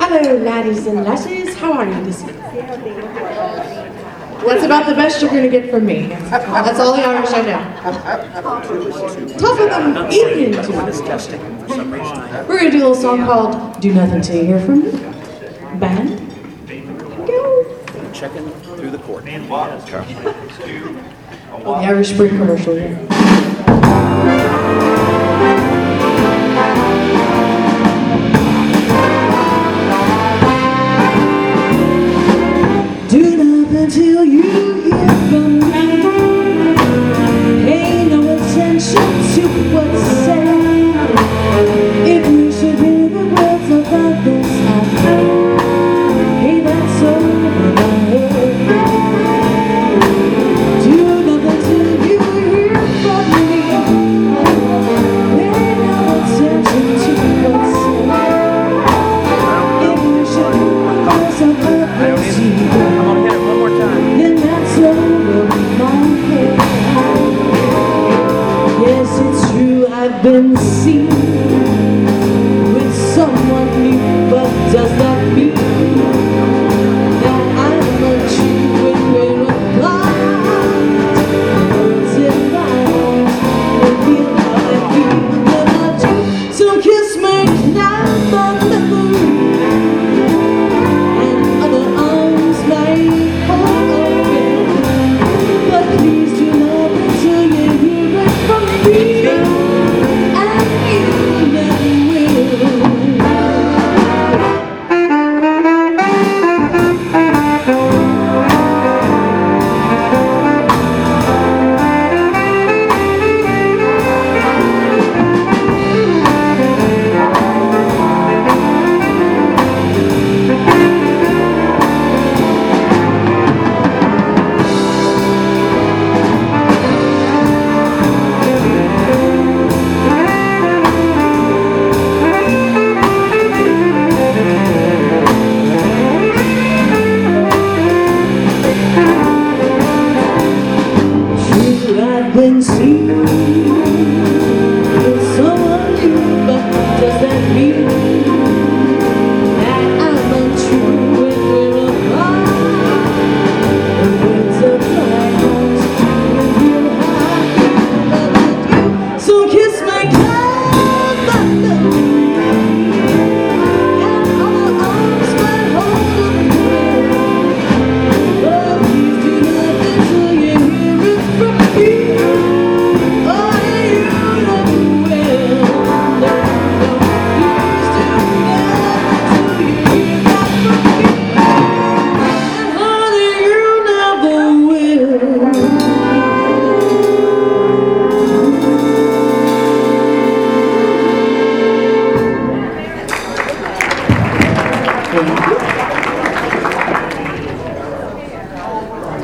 Hello, laddies and lasses. How are you this evening? That's about the best you're going to get from me. That's all the Irish I know. Tougher than eating into. We're going to do a little song called Do Nothing Till You Hear From Me. Band, go. Checking through the court. The Irish Spring commercial here. Until you hear from me, pay no attention to what's said. If you should hear the words of others I know, hey, that's over my head. Do nothing till you hear from me, pay no attention to what's said. If you should hear the words of others you know, then that's over my head. Yes, it's true, I've been seen with someone new, but does that mean that I'm a true and we're apart? Words in my heart reveal how I feel when I do. So kiss me now, the memory, and other arms may been seen with someone new, but does that mean that I'm untrue when we're apart? The words of my heart reveal how I feel about you. So kiss my kind memory, and other arms might hold me. But please do nothing till you hear it from me. Thank you.